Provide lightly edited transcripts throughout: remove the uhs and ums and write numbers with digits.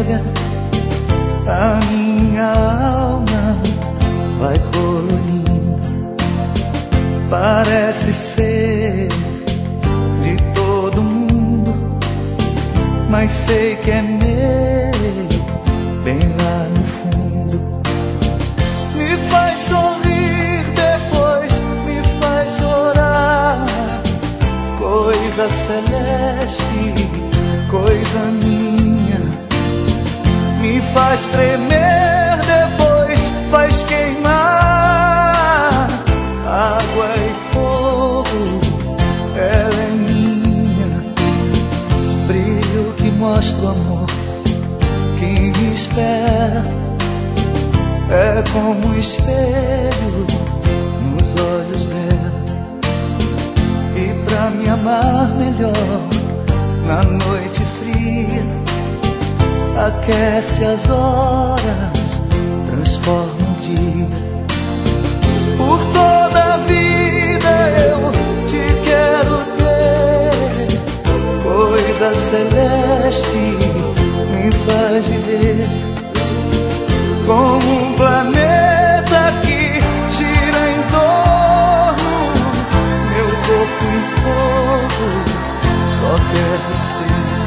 chega, a minha alma vai colorindo. Parece ser de todo mundo, mas sei que é meu, bem lá no fundo. Me faz sorrir, depois me faz chorar. Coisa celeste, coisa minha. Me faz tremer, depois faz queimar. Água e fogo, ela é minha. Brilho que mostra o amor que me espera. É como um espelho nos olhos dela. E pra me amar melhor na noite fria, aquece as horas, transforma o dia. Por toda a vida eu te quero ter. Coisa celeste me faz viver como um planeta que gira em torno. Meu corpo em fogo só quer você.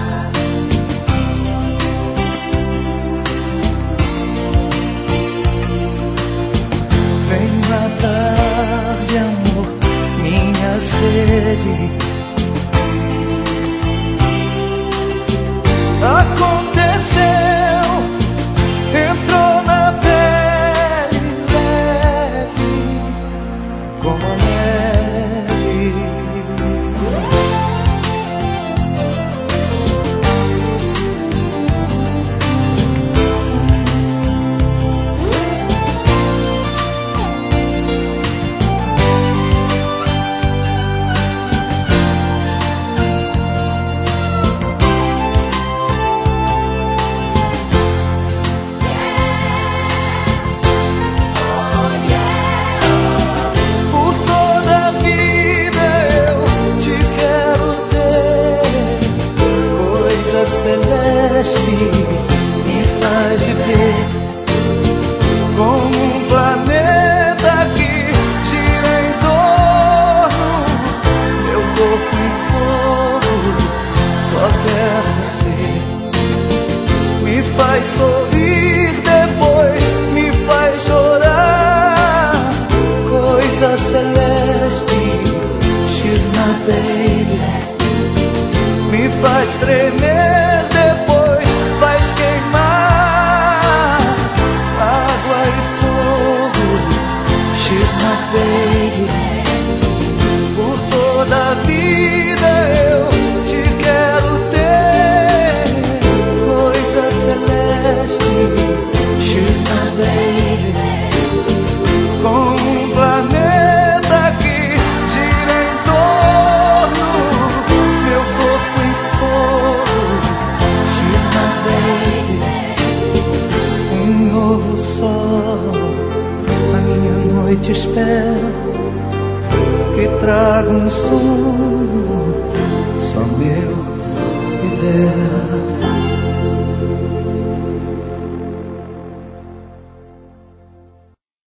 Vem matar de amor minha sede. Aconteceu, entrou na pele leve como a neve. Me faz viver como um planeta que gira em torno. Meu corpo em fogo só quer você. Me faz sorrir, depois me faz chorar. Coisa celeste, she's my baby. Me faz tremer, depois faz queimar. Água e fogo, she's my baby. Por toda a vida eu te quero ter. Coisa celeste, she's my baby. Como um planeta que gira em torno. Meu corpo em fogo, she's my baby. Um novo sol, a minha noite espera, que traga um sonho